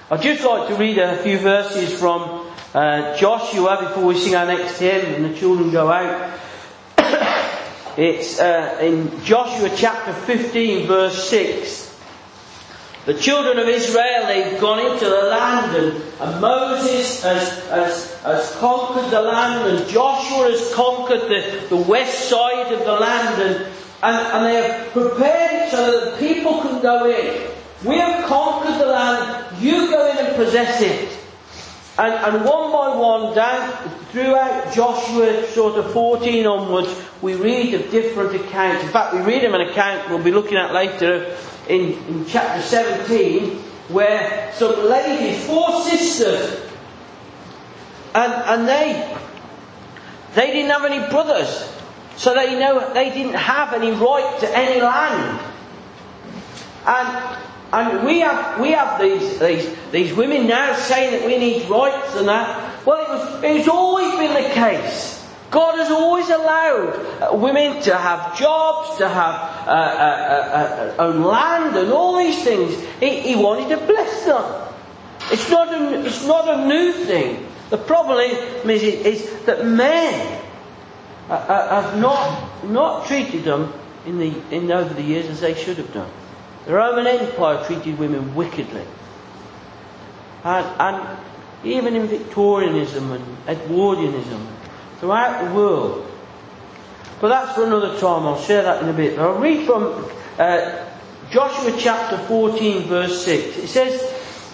I'd just like to read a few verses from Joshua before we sing our next hymn and the children go out. It's in Joshua chapter 15 verse 6. The children of Israel, they've gone into the land, and Moses has conquered the land, and Joshua has conquered the west side of the land, and they have prepared it so that the people can go in. We have conquered the land, you go in and possess it. And one by one, down throughout Joshua sort of 14 onwards, we read of different accounts. In fact, we read of an account we'll be looking at later in chapter 17, where some ladies, 4 sisters, and they didn't have any brothers, so they didn't have any right to any land. And we have these women now saying that we need rights and that. Well, it's always been the case. God has always allowed women to have jobs, to have own land and all these things. He wanted to bless them. It's not a new thing. The problem is that men have not treated them over the years as they should have done. The Roman Empire treated women wickedly. And even in Victorianism and Edwardianism, throughout the world. But that's for another time, I'll share that in a bit. I'll read from Joshua chapter 14 verse 6. It says,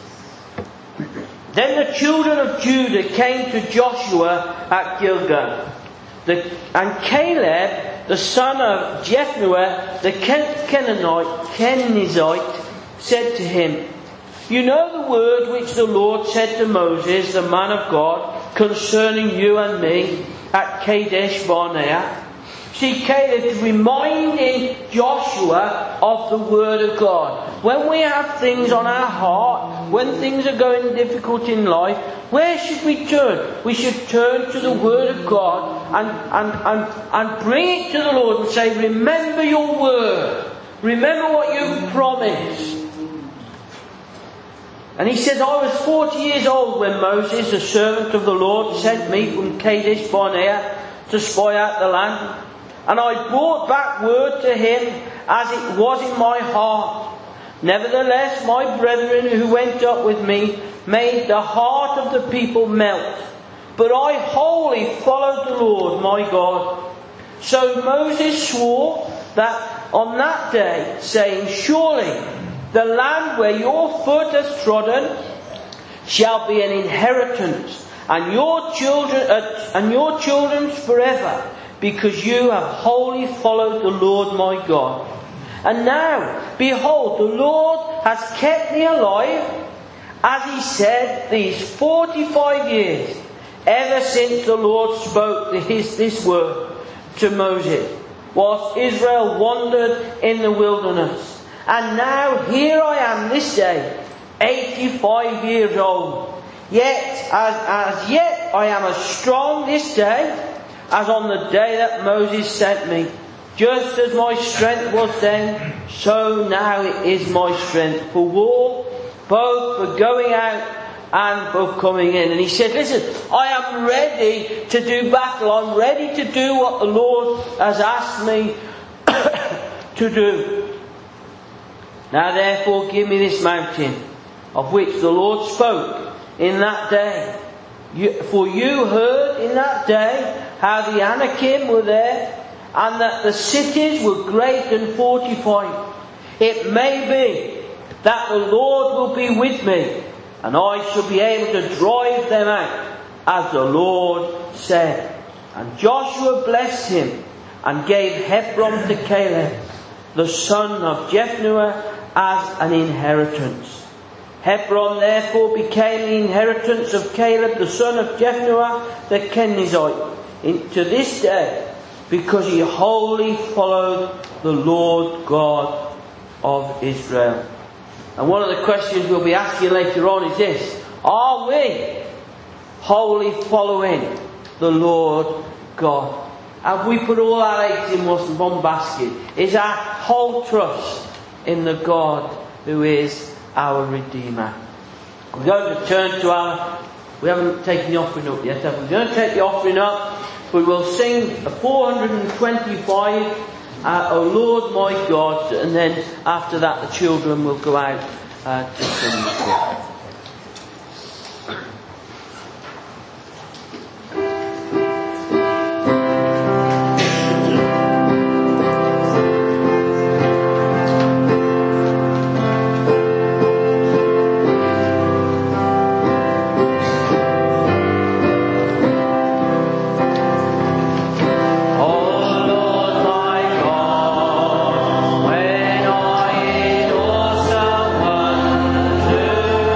Then the children of Judah came to Joshua at Gilgal. And Caleb, the son of Jephunneh, the Kenizzite, said to him, You know the word which the Lord said to Moses, the man of God, concerning you and me at Kadesh Barnea. See, Caleb is reminding Joshua of the word of God. When we have things on our heart, when things are going difficult in life, where should we turn? We should turn to the word of God and bring it to the Lord and say, Remember your word. Remember what you've promised. And he says, I was 40 years old when Moses, the servant of the Lord, sent me from Kadesh Barnea to spy out the land. And I brought back word to him as it was in my heart. Nevertheless, my brethren who went up with me made the heart of the people melt. But I wholly followed the Lord my God. So Moses swore that on that day, saying, Surely the land where your foot has trodden shall be an inheritance, and your children's forever, because you have wholly followed the Lord my God. And now, behold, the Lord has kept me alive, as he said, these 45 years, ever since the Lord spoke this word to Moses, whilst Israel wandered in the wilderness. And now here I am this day, 85 years old. Yet, as yet I am as strong this day as on the day that Moses sent me. Just as my strength was then, so now it is my strength for war, both for going out and for coming in. And he said, listen, I am ready to do battle. I'm ready to do what the Lord has asked me to do. Now therefore give me this mountain, of which the Lord spoke in that day. For you heard in that day how the Anakim were there, and that the cities were great and fortified. It may be that the Lord will be with me, and I shall be able to drive them out, as the Lord said. And Joshua blessed him, and gave Hebron to Caleb, the son of Jephunneh, as an inheritance. Hebron therefore became the inheritance of Caleb, the son of Jephunneh, the Kenizzite, to this day, because he wholly followed the Lord God of Israel. And one of the questions we'll be asking later on is this: are we wholly following the Lord God? Have we put all our eggs in one basket? Is our whole trust in the God who is our Redeemer? We're going to turn to we haven't taken the offering up yet, have we? We're going to take the offering up, but we'll sing 425, O Lord my God, and then after that the children will go out to sing the choir. When I in awesome wonder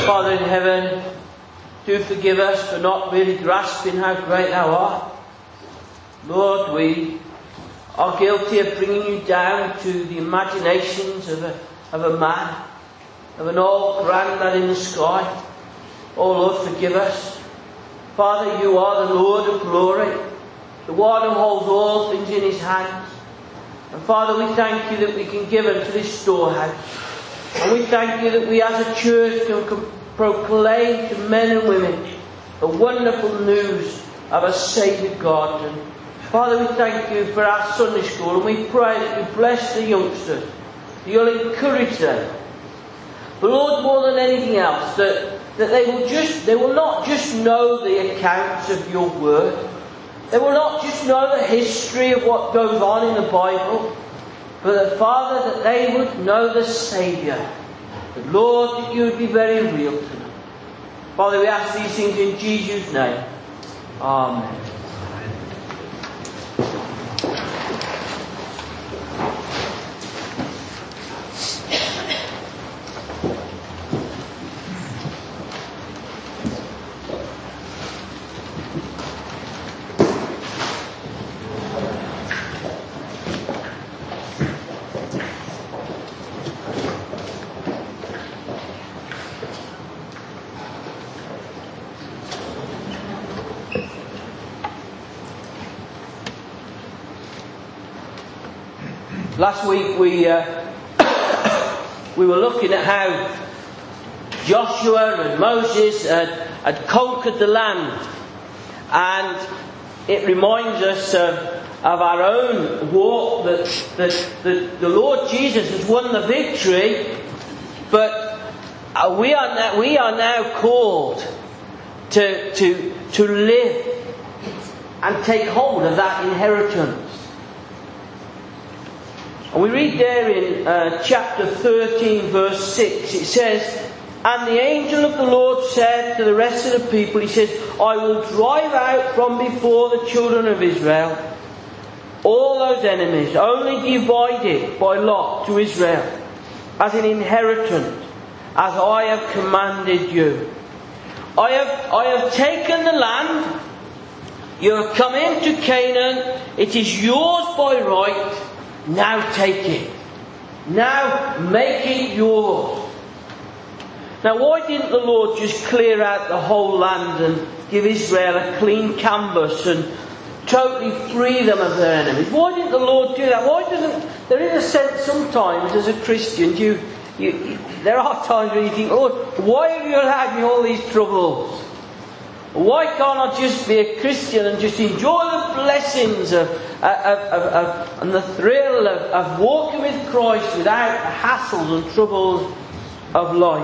Father in heaven, do forgive us for not really grasping how great Thou art. Lord, we are guilty of bringing You down to the imaginations of a man, of an old granddad in the sky. Oh Lord, forgive us. Father, You are the Lord of glory, the one who holds all things in His hands. And Father, we thank You that we can give unto this storehouse. And we thank You that we as a church can proclaim to men and women the wonderful news of a Saviour God. And Father, we thank You for our Sunday school, and we pray that You bless the youngsters, that You'll encourage them. But Lord, more than anything else, that they will not just know the accounts of Your word. They will not just know the history of what goes on in the Bible, but that, Father, that they would know the Saviour. That, Lord, that You would be very real to them. Father, we ask these things in Jesus' name. Amen. Last week we were looking at how Joshua and Moses had conquered the land, and it reminds us of our own walk that the Lord Jesus has won the victory, but we are now called to live and take hold of that inheritance. And we read there in chapter 13 verse 6, it says, "And the angel of the Lord said to the rest of the people," he says, "I will drive out from before the children of Israel all those enemies, only divide it by lot to Israel as an inheritance, as I have commanded you. I have taken the land, you have come into Canaan, it is yours by right. Now take it. Now make it yours." Now, why didn't the Lord just clear out the whole land and give Israel a clean canvas and totally free them of their enemies? Why didn't the Lord do that? Why doesn't... There is a sense sometimes as a Christian, there are times when you think, "Lord, why have You allowed me all these troubles? Why can't I just be a Christian and just enjoy the blessings and the thrill of walking with Christ without the hassles and troubles of life?"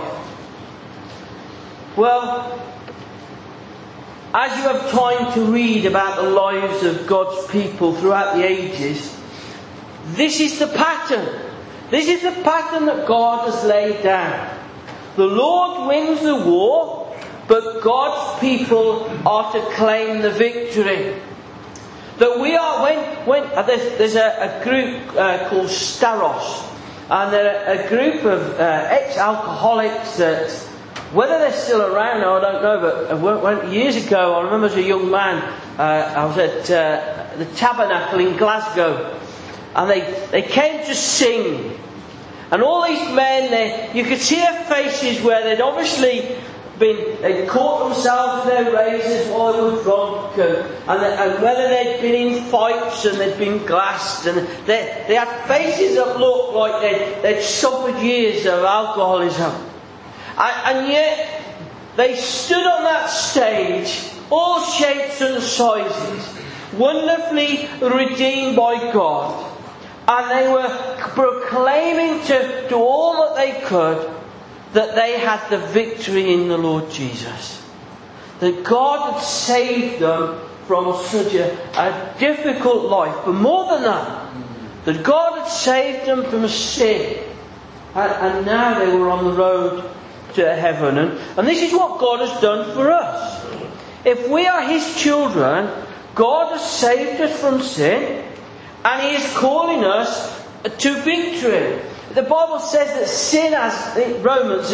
Well, as you have time to read about the lives of God's people throughout the ages, this is the pattern. This is the pattern that God has laid down. The Lord wins the war, but God's people are to claim the victory. That we are, there's a group called Staros, and they're a group of ex-alcoholics that, whether they're still around, I don't know, but years ago, I remember as a young man, I was at the Tabernacle in Glasgow, and they came to sing. And all these men, you could see their faces where they'd obviously they'd caught themselves with their razors while they were drunk, and whether they'd been in fights and they'd been glassed, and they had faces that looked like they'd suffered years of alcoholism. And yet, they stood on that stage, all shapes and sizes, wonderfully redeemed by God. And they were proclaiming to all that they could that they had the victory in the Lord Jesus. That God had saved them from such a difficult life. But more than that God had saved them from sin. And now they were on the road to heaven. And this is what God has done for us. If we are His children, God has saved us from sin, and He is calling us to victory. The Bible says that sin, as in Romans, is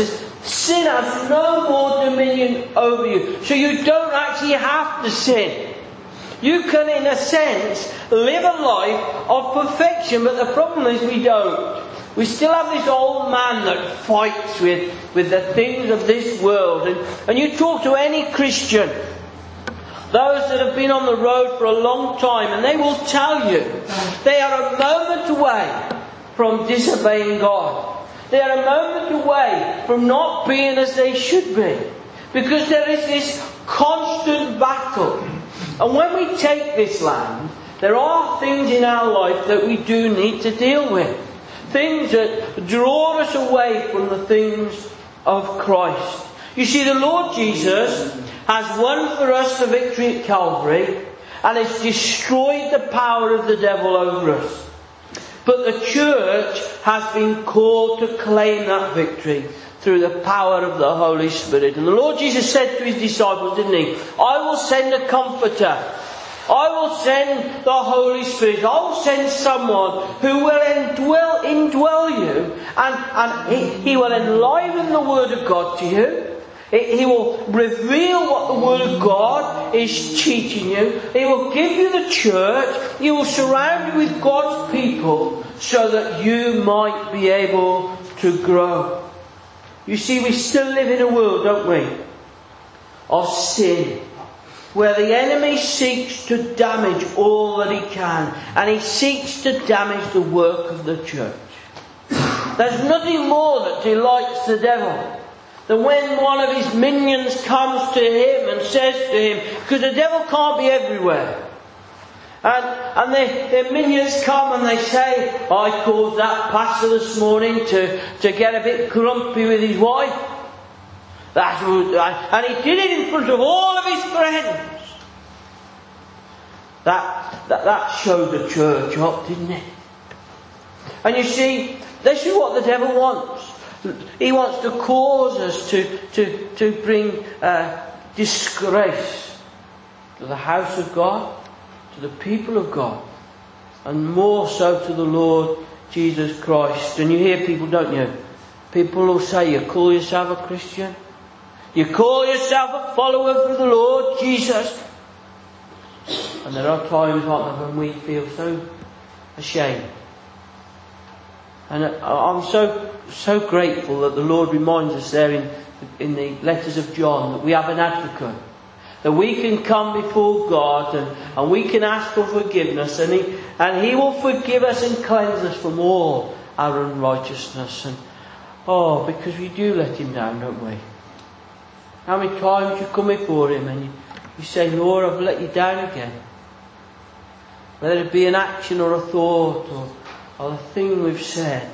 Sin has no more dominion over you. So you don't actually have to sin. You can, in a sense, live a life of perfection, but the problem is we don't. We still have this old man that fights with the things of this world. And you talk to any Christian, those that have been on the road for a long time, and they will tell you they are a moment away from disobeying God. They are a moment away from not being as they should be. Because there is this constant battle. And when we take this land, there are things in our life that we do need to deal with. Things that draw us away from the things of Christ. You see, the Lord Jesus has won for us the victory at Calvary and has destroyed the power of the devil over us. But the church has been called to claim that victory through the power of the Holy Spirit. And the Lord Jesus said to his disciples, didn't he? I will send a comforter. I will send the Holy Spirit. I will send someone who will indwell you. And he will enliven the Word of God to you. He will reveal what the Word of God is teaching you. He will give you the church. He will surround you with God's people so that you might be able to grow. You see, we still live in a world, don't we, of sin, where the enemy seeks to damage all that he can. And he seeks to damage the work of the church. There's nothing more that delights the devil than when one of his minions comes to him and says to him, because the devil can't be everywhere. And their minions come and they say, I caused that pastor this morning to get a bit grumpy with his wife. And he did it in front of all of his friends. That showed the church up, didn't it? And you see, this is what the devil wants. He wants to cause us to bring disgrace to the house of God, to the people of God, and more so to the Lord Jesus Christ. And you hear people, don't you? People will say, you call yourself a Christian? You call yourself a follower of the Lord Jesus? And there are times, aren't there, when we feel so ashamed. And I'm so grateful that the Lord reminds us there in the letters of John that we have an advocate. That we can come before God and we can ask for forgiveness and He will forgive us and cleanse us from all our unrighteousness. And because we do let Him down, don't we? How many times you come before Him and you say, Lord, I've let you down again. Whether it be an action or a thought or a thing we've said.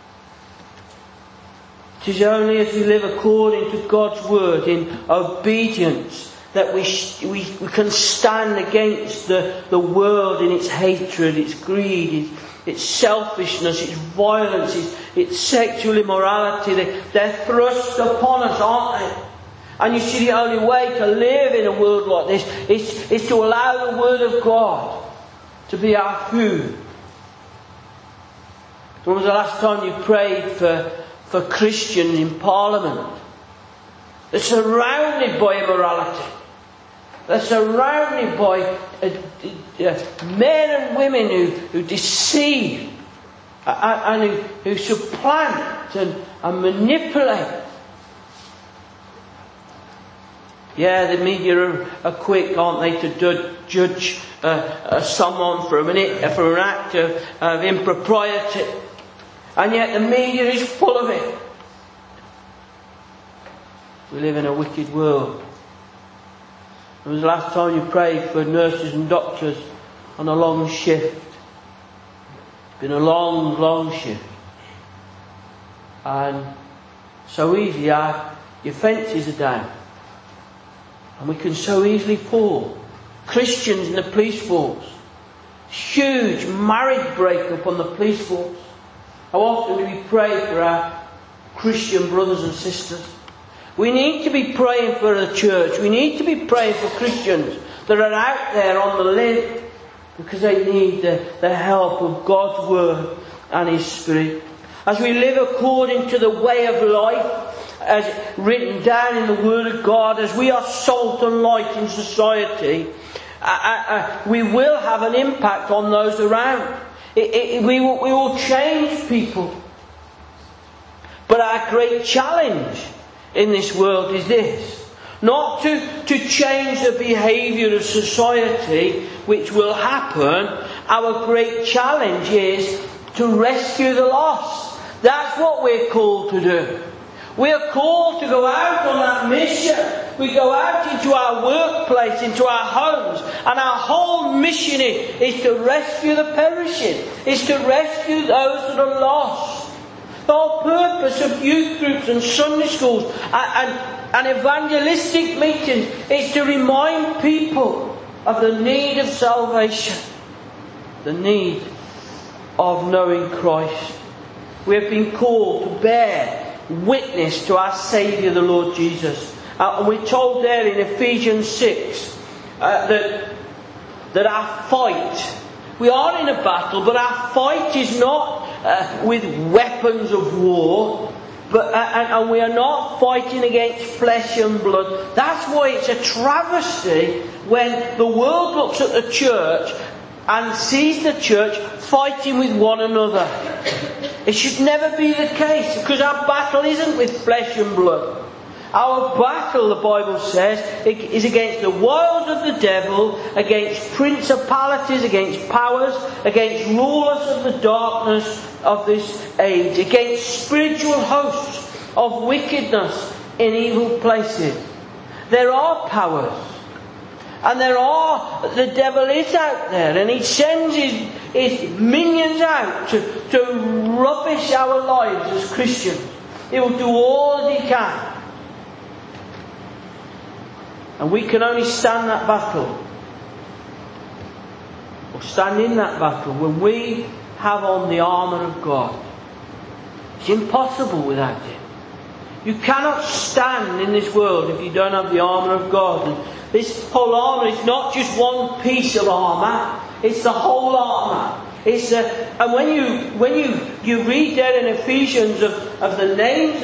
It is only as we live according to God's word in obedience that we can stand against the world in its hatred, its greed, its selfishness, its violence, its sexual immorality. They're thrust upon us, aren't they? And you see, the only way to live in a world like this is to allow the Word of God to be our food. When was the last time you prayed for Christians in Parliament? They're surrounded by immorality. They're surrounded by men and women who deceive and who supplant and manipulate. Yeah, the media are quick, aren't they, to judge someone for an act of impropriety. And yet the media is full of it. We live in a wicked world. When was the last time you prayed for nurses and doctors on a long shift? It's been a long, long shift. And so easy, your fences are down. And we can so easily fall. Christians in the police force. Huge marriage breakup on the police force. How often do we pray for our Christian brothers and sisters? We need to be praying for the church. We need to be praying for Christians that are out there on the limb because they need the help of God's Word and His Spirit. As we live according to the way of life, as written down in the Word of God, as we are salt and light in society, we will have an impact on those around. We will change people. But our great challenge in this world is this. Not to change the behaviour of society, which will happen. Our great challenge is to rescue the lost. That's what we're called to do. We are called to go out on that mission. We go out into our workplace, into our homes, and our whole mission is to rescue the perishing. Is to rescue those that are lost. The whole purpose of youth groups and Sunday schools and evangelistic meetings is to remind people of the need of salvation. The need of knowing Christ. We have been called to bear witness to our Saviour, the Lord Jesus. And we're told there in Ephesians 6 that our fight, we are in a battle, but our fight is not with weapons of war, and we are not fighting against flesh and blood. That's why it's a travesty when the world looks at the church and sees the church fighting with one another. It should never be the case, because our battle isn't with flesh and blood. Our battle, the Bible says, is against the wiles of the devil, against principalities, against powers, against rulers of the darkness of this age, against spiritual hosts of wickedness in evil places. There are powers, and the devil is out there, and he sends his minions out to rubbish our lives as Christians. He will do all that he can. And we can only stand that battle, or stand in that battle, when we have on the armour of God. It's impossible without it. You cannot stand in this world if you don't have the armour of God. And this whole armour is not just one piece of armour, it's the whole armour. And when you read there in Ephesians of the names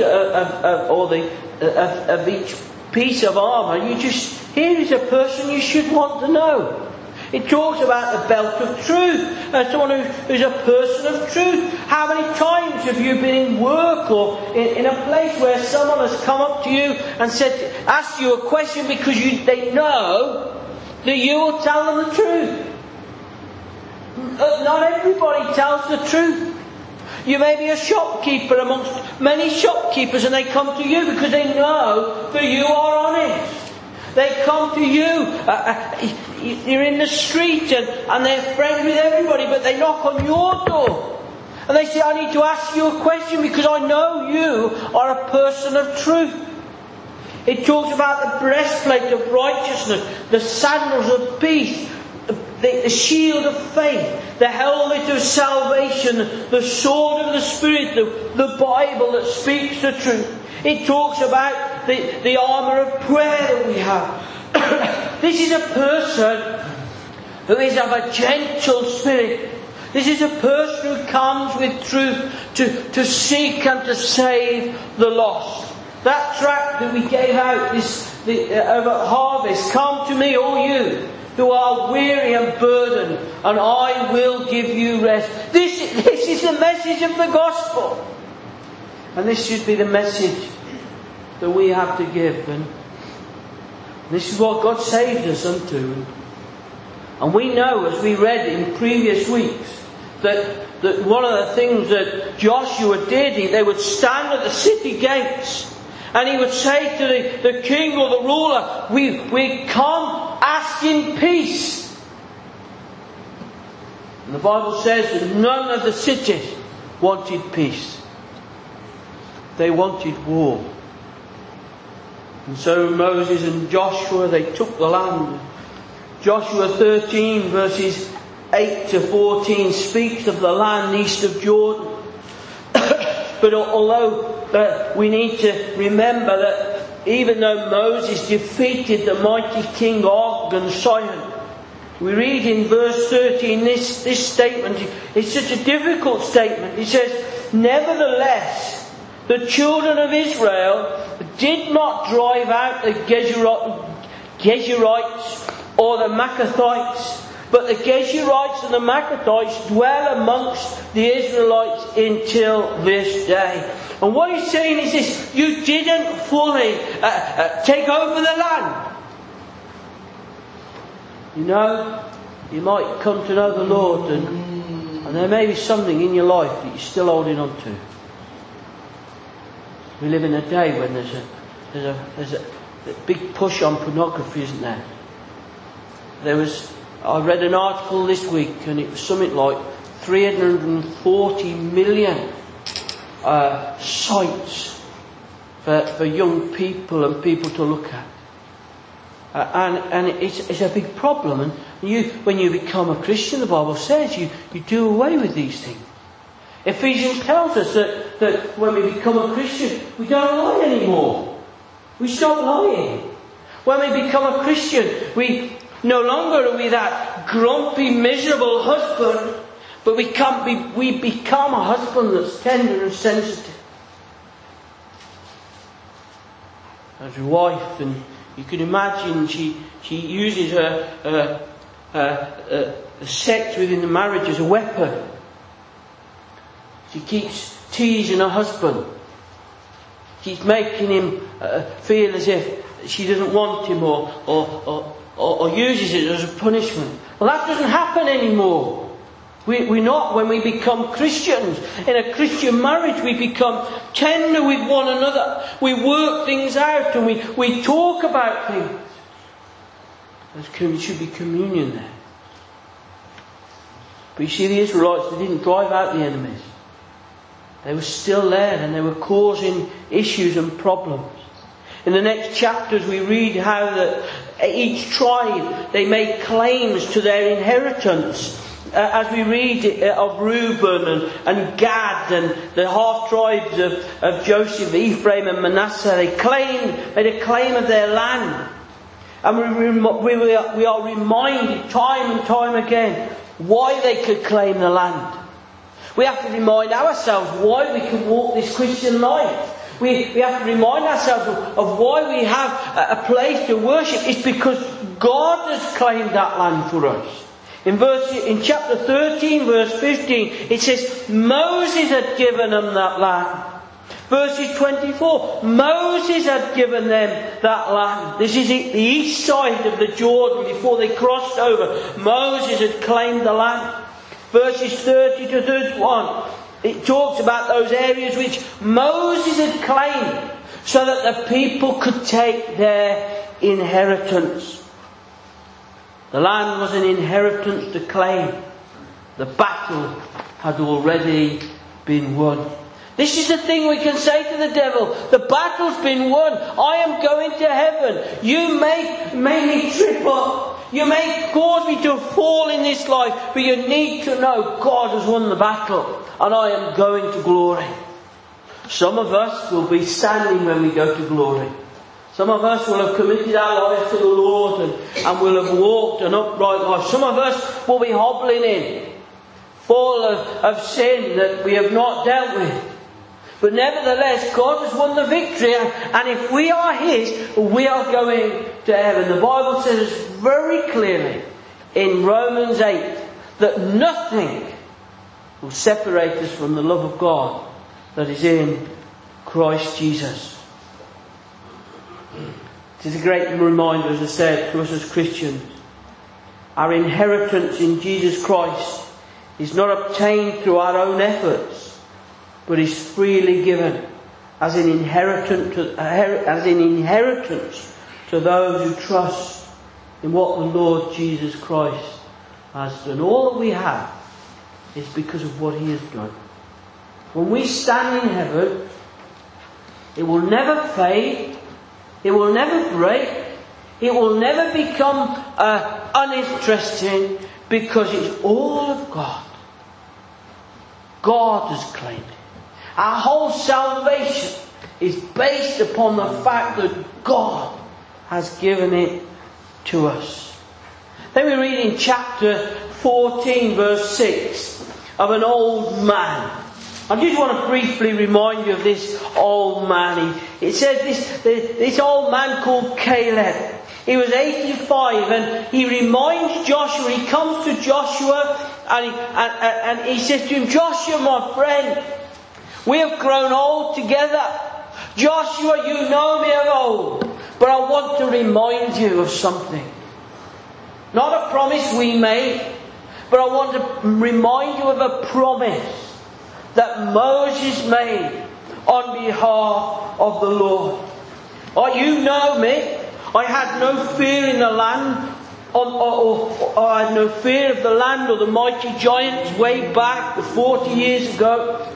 of each piece of armour, here is a person you should want to know. It talks about the belt of truth, as someone who's a person of truth. How many times have you been in work or in a place where someone has come up to you and asked you a question because they know that you will tell them the truth? Not everybody tells the truth. You may be a shopkeeper amongst many shopkeepers, and they come to you because they know that you are honest. They come to you. You're in the street and they're friends with everybody, but they knock on your door. And they say, I need to ask you a question because I know you are a person of truth. It talks about the breastplate of righteousness, the sandals of peace, the shield of faith, the helmet of salvation, the sword of the Spirit, the Bible that speaks the truth. It talks about the armour of prayer that we have. This is a person who is of a gentle spirit. This is a person who comes with truth to seek and to save the lost. That tract that we gave out over harvest, come to me all you who are weary and burdened, and I will give you rest. This is the message of the gospel. And this should be the message that we have to give. And this is what God saved us unto. And we know, as we read in previous weeks, that one of the things that Joshua did, they would stand at the city gates and he would say to the king or the ruler, we come asking peace. And the Bible says that none of the cities wanted peace. They wanted war. And so Moses and Joshua, they took the land. Joshua 13 verses 8 to 14 speaks of the land east of Jordan. But although we need to remember that even though Moses defeated the mighty King Og and Sihon, we read in verse 13 this statement. It's such a difficult statement. It says, nevertheless, The children of Israel did not drive out the Geshurites or the Maccathites, but the Geshurites and the Maccathites dwell amongst the Israelites until this day. And what he's saying is this: you didn't fully take over the land. You know, you might come to know the Lord, and there may be something in your life that you're still holding on to. We live in a day when there's a big push on pornography, isn't there? I read an article this week, and it was something like 340 million sites for young people and people to look at. And it's a big problem. And when you become a Christian, the Bible says you do away with these things. Ephesians tells us that when we become a Christian, we don't lie anymore. We stop lying. When we become a Christian, we no longer are we that grumpy, miserable husband, but we become a husband that's tender and sensitive. As a wife, and you can imagine she uses her sex within the marriage as a weapon. She keeps teasing her husband. Keeps making him feel as if she doesn't want him, or uses it as a punishment. Well, that doesn't happen anymore. We're not, when we become Christians. In a Christian marriage, we become tender with one another. We work things out, and we talk about things. There should be communion there. But you see, the Israelites, they didn't drive out the enemies. They were still there, and they were causing issues and problems. In the next chapters we read how that each tribe, they made claims to their inheritance. As we read of Reuben and Gad and the half tribes of Joseph, Ephraim and Manasseh, they made a claim of their land. And we are reminded time and time again why they could claim the land. We have to remind ourselves why we can walk this Christian life. We have to remind ourselves of why we have a place to worship. It's because God has claimed that land for us. In chapter 13, verse 15, it says, Moses had given them that land. Verses 24, Moses had given them that land. This is the east side of the Jordan before they crossed over. Moses had claimed the land. Verses 30 to 31, it talks about those areas which Moses had claimed so that the people could take their inheritance. The land was an inheritance to claim. The battle had already been won. This is the thing we can say to the devil. The battle's been won. I am going to heaven. You may me trip up. You may cause me to fall in this life. But you need to know God has won the battle. And I am going to glory. Some of us will be standing when we go to glory. Some of us will have committed our lives to the Lord and will have walked an upright life. Some of us will be hobbling in, full of sin that we have not dealt with. But nevertheless, God has won the victory, and if we are His, we are going to heaven. The Bible says very clearly in Romans 8 that nothing will separate us from the love of God that is in Christ Jesus. It is a great reminder, as I said, to us as Christians. Our inheritance in Jesus Christ is not obtained through our own efforts, but is freely given as an inheritance to those who trust in what the Lord Jesus Christ has done. All that we have is because of what He has done. When we stand in heaven, it will never fade. It will never break. It will never become uninteresting, because it's all of God. God has claimed it. Our whole salvation is based upon the fact that God has given it to us. Then we read in chapter 14, verse 6, of an old man I just want to briefly remind you of this old man. It says this old man called Caleb. He was 85 and he reminds Joshua, he comes to Joshua and he says to him, Joshua, my friend, we have grown old together. Joshua, you know me of old, but I want to remind you of something. Not a promise we made, but I want to remind you of a promise that Moses made on behalf of the Lord. Oh, you know me. I had no fear in the land, or I had no fear of the land or the mighty giants way back 40 years ago.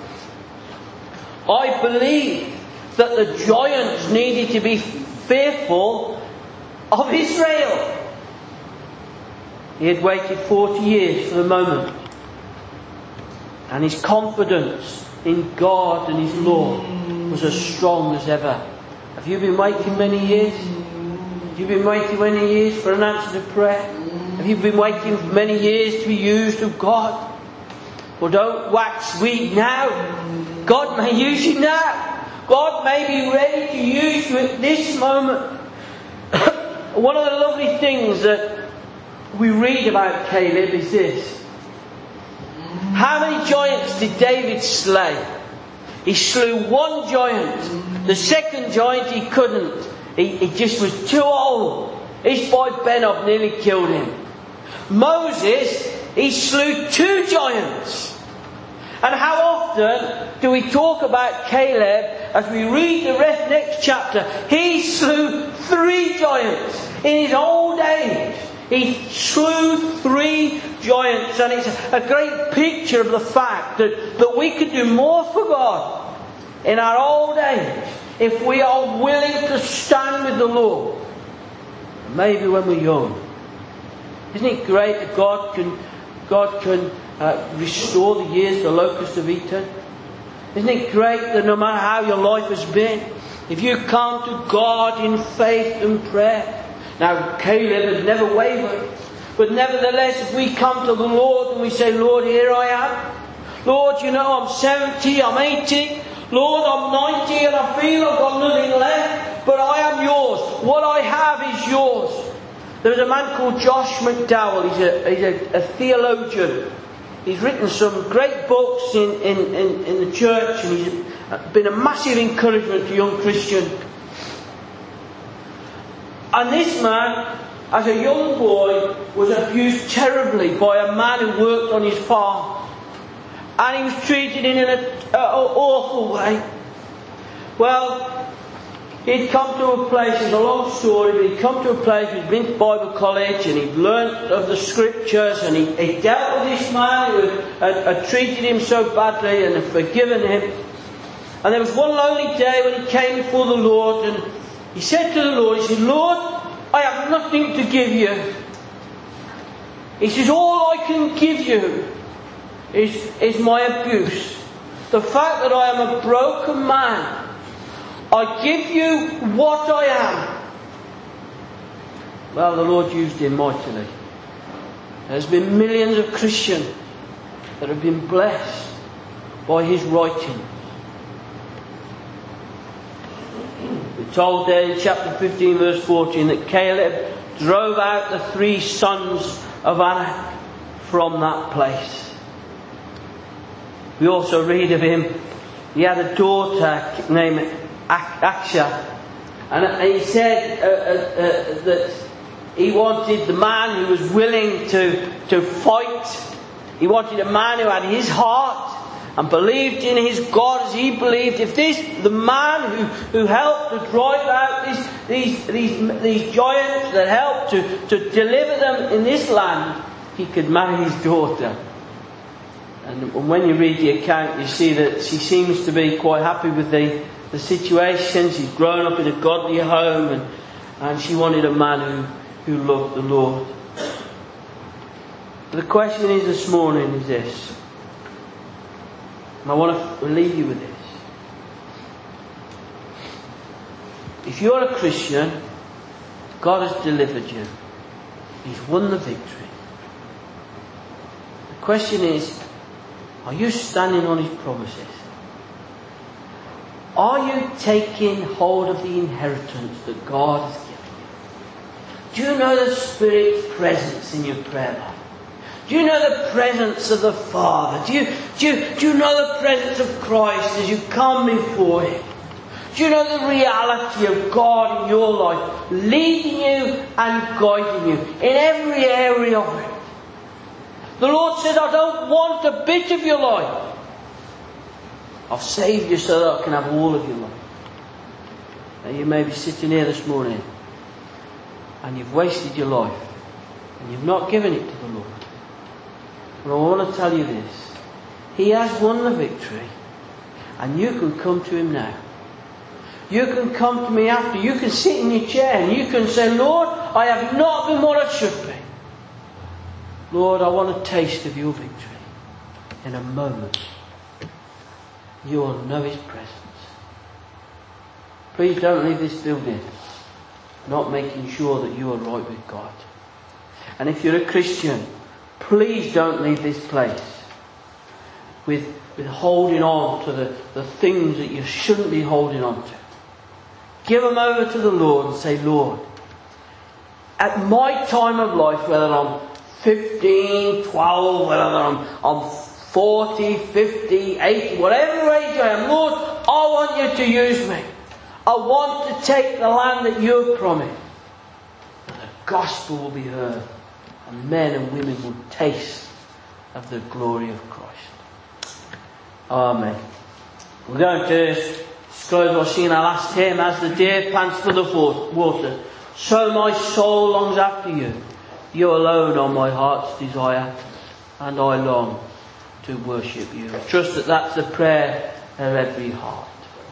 I believed that the giants needed to be fearful of Israel. He had waited 40 years for the moment. And his confidence in God and his Lord was as strong as ever. Have you been waiting many years? Have you been waiting many years for an answer to prayer? Have you been waiting many years to be used of God? Well, don't wax weak now. God may use you now. God may be ready to use you at this moment. One of the lovely things that we read about Caleb is this. How many giants did David slay? He slew one giant. The second giant he couldn't. He just was too old. His boy Benob nearly killed him. Moses, he slew 2 giants. And how often do we talk about Caleb as we read the next chapter? He slew 3 giants in his old age. He slew 3 giants, and it's a great picture of the fact that we could do more for God in our old age if we are willing to stand with the Lord. Maybe when we're young. Isn't it great that God can restore the years the locusts have eaten? Isn't it great that no matter how your life has been, if you come to God in faith and prayer. Now, Caleb had never wavered. But nevertheless, if we come to the Lord and we say, Lord, here I am. Lord, you know, I'm 70, I'm 80. Lord, I'm 90 and I feel I've got nothing left. But I am yours. What I have is yours. There was a man called Josh McDowell. He's a theologian. He's written some great books in the church. And he's been a massive encouragement to young Christians. And this man, as a young boy, was abused terribly by a man who worked on his farm. And he was treated in an awful way. Well, he'd come to a place, it's a long story, but he'd come to a place, he'd been to Bible college and he'd learnt of the scriptures and he dealt with this man who had treated him so badly and had forgiven him. And there was one lonely day when he came before the Lord and he said to the Lord, he said, Lord, I have nothing to give you. He says, all I can give you is my abuse. The fact that I am a broken man. I give you what I am. Well, the Lord used him mightily. There's been millions of Christians that have been blessed by his writing. We're told there in chapter 15 verse 14 that Caleb drove out the 3 sons of Anak from that place. We also read of him, he had a daughter named Aksha, and he said that he wanted the man who was willing to fight. He wanted a man who had his heart and believed in his God as he believed. If the man who helped to drive out these giants, that helped to deliver them in this land, he could marry his daughter. And when you read the account, you see that she seems to be quite happy with the situation. She's grown up in a godly home and she wanted a man who loved the Lord. But the question is this morning is this. And I want to leave you with this. If you're a Christian, God has delivered you. He's won the victory. The question is, are you standing on His promises? Are you taking hold of the inheritance that God has given you? Do you know the Spirit's presence in your prayer life? Do you know the presence of the Father? Do you know the presence of Christ as you come before Him? Do you know the reality of God in your life, leading you and guiding you in every area of it? The Lord said, I don't want a bit of your life. I've saved you so that I can have all of your life. Now you may be sitting here this morning and you've wasted your life and you've not given it to the Lord. But I want to tell you this. He has won the victory, and you can come to Him now. You can come to me after. You can sit in your chair and you can say, Lord, I have not been what I should be. Lord, I want a taste of your victory. In a moment, you will know His presence. Please don't leave this building not making sure that you are right with God. And if you're a Christian, please don't leave this place with holding on to the things that you shouldn't be holding on to. Give them over to the Lord and say, Lord, at my time of life, whether I'm 15, 12, whether I'm 40, 50, 80, whatever age I am, Lord, I want you to use me. I want to take the land that you've promised. And the gospel will be heard. And men and women will taste of the glory of Christ. Amen. We're going to close by singing our last hymn, As the Deer Pants for the Water. So my soul longs after you. You alone are my heart's desire, and I long to worship you. I trust that that's the prayer of every heart.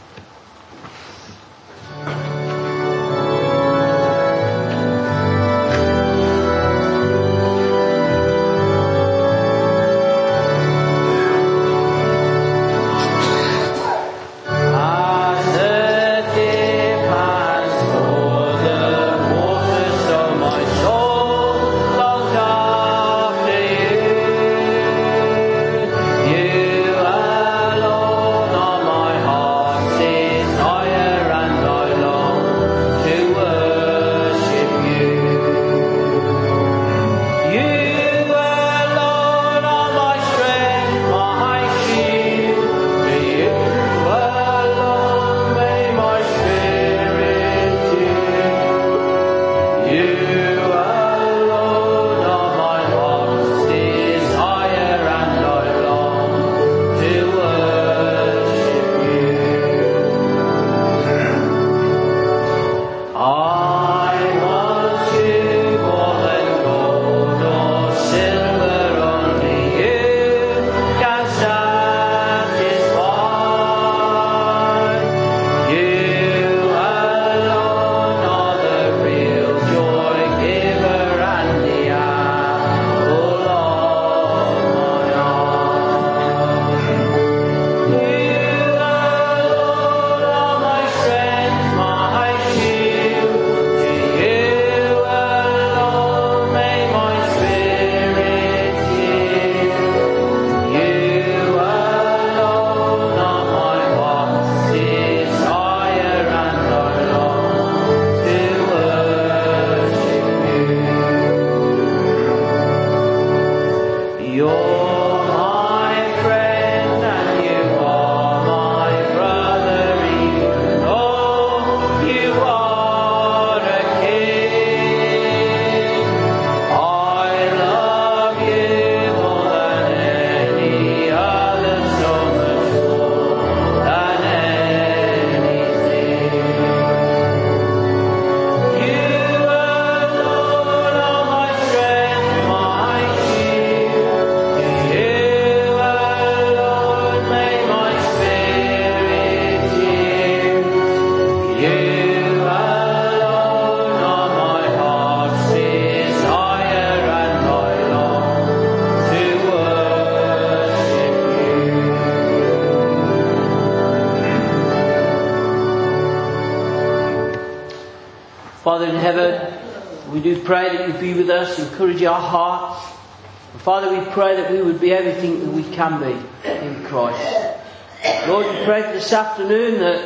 Father in heaven, we do pray that you be with us, encourage our hearts. And Father, we pray that we would be everything that we can be in Christ. Lord, we pray this afternoon that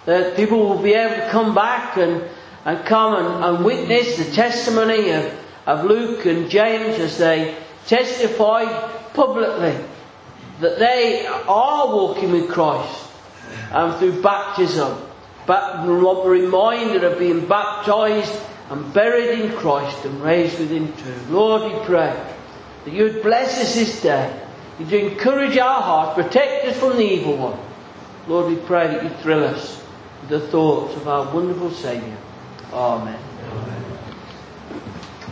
that people will be able to come back and come and witness the testimony of Luke and James as they testify publicly that they are walking with Christ through baptism, but reminded of being baptized and buried in Christ and raised with Him too. Lord, we pray that You would bless us this day. You'd encourage our hearts, protect us from the evil one. Lord, we pray that You thrill us with the thoughts of our wonderful Saviour. Amen.